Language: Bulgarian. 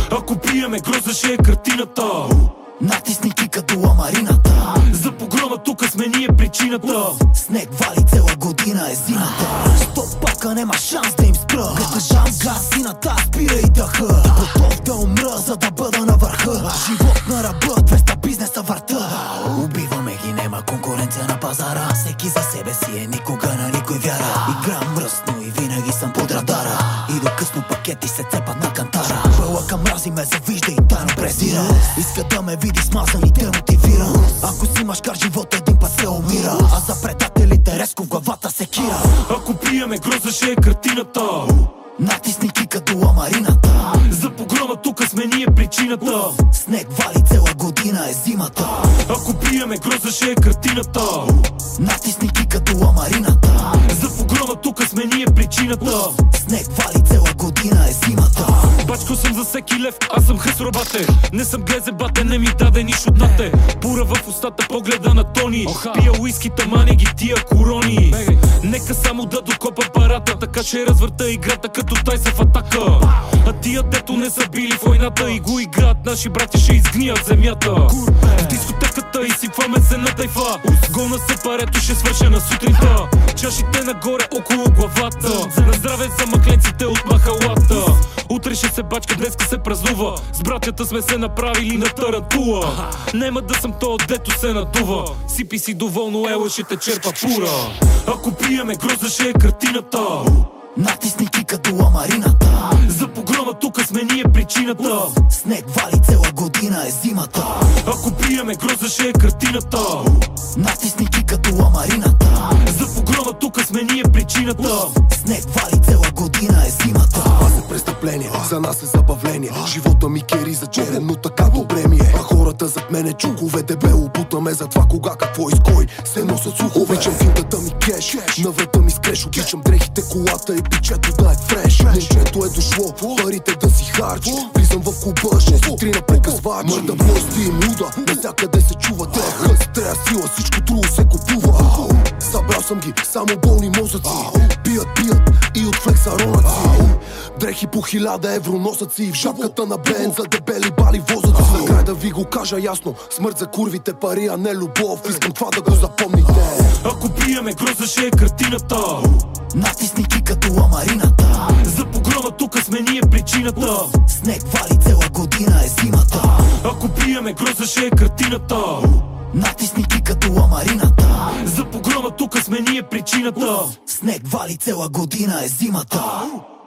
Ако пиеме гроза, ще е картината. Натисни кика до ламарината. За погрома тука сме ние причината. Снег вали цела година е зимата. Стоп пака, нема шанс да им спра. Гъжам гасината, спира и дъха. Готов да умра, за да бъда на върха. Живот на ръба, 200 бизнеса върта. Убиваме ги, нема конкуренция на пазара. Всеки за себе си е, никога на никой вяра. Играм мръсно и винаги съм под радара. И до късно пакети се цепат на кантара. Бълъка мрази ме завижда и тайно презира. Иска да ме види смазан и те мотивира. Ако си машкар, живот един път се умира. А за предателите резко в главата се кира. Ако пиеме гроза, ще е картината. Натисни кика до ламарината. За погрома тука сме ние причината. Снег вали цела година е зимата. Ако пиеме гроза, ще е картината. Натисни кика до ламарината. За погрома тука сме ние причината. Снег вали цела година е зимата. Бачко съм за всеки лев, аз съм хъсро бате. Не съм глезе бате, не ми даде ни шутнате. Пура в устата, погледа на Тони. Пия уиски, тамане ги тия корони. Нека само да докопа парата, така ще развърта играта като Тайса в атака. А тия дето не са били в войната и го играят, наши брати ще изгният земята. В дискотеката изсипваме се на тайфа. Гол на сепарето ще свърша на сутринта. Чашите нагоре около главата. На здраве за махленците от махалата. Утре ще се бачка, днеска се празнува. С братята сме се направили на тарантула. Нема да съм то, дето се надува. Сипи си доволно, ела ще те черпа пура. Ако пиеме гроза, ще е картината. Натисни кика до ламарината. За погрома тука сме ние причината. Снег вали цела година е зимата. Ако пиеме гроза, ще е картината. Натисни кика до ламарината. За погрома тука сме ние причината. Снег вали цела година е зимата. Аз е престъпление, за нас е забавление. Живота ми кери за черен, но така добре ми е. А хората зад мене чукове дебело. Бутаме за това кога, какво и с кой се носят слухове. Обичам финтата ми кеш, на врата ми скреш. Обичам дрехите, колата и пичето да е фреш. Момчето е дошло, парите да си харчи. Влизам в клуба, 6 сутрина прекъсвач. Мърда власти и муда, навсякъде се чува. Трябва трябва сила, всичко трудо се купува. Събрал съм ги, само болни мозъци. Пият и от флекса ронаци. Дрехи по 1000 евро носят си. В шапката на бенз за дебели бали возят си. Накрай да ви го кажа ясно, смърт за курвите, пари, а не любов. Искам това да го запомните. Ако пиеме гроза, ще е картината. Натисни кика до ламарината. За погрома тука сме ние причината. Снег вали цела година е зимата. Ако пиеме гроза, ще е картината. Натисни кика до ламарината. За погрома тука сме ние причината. Снег вали цела година е зимата.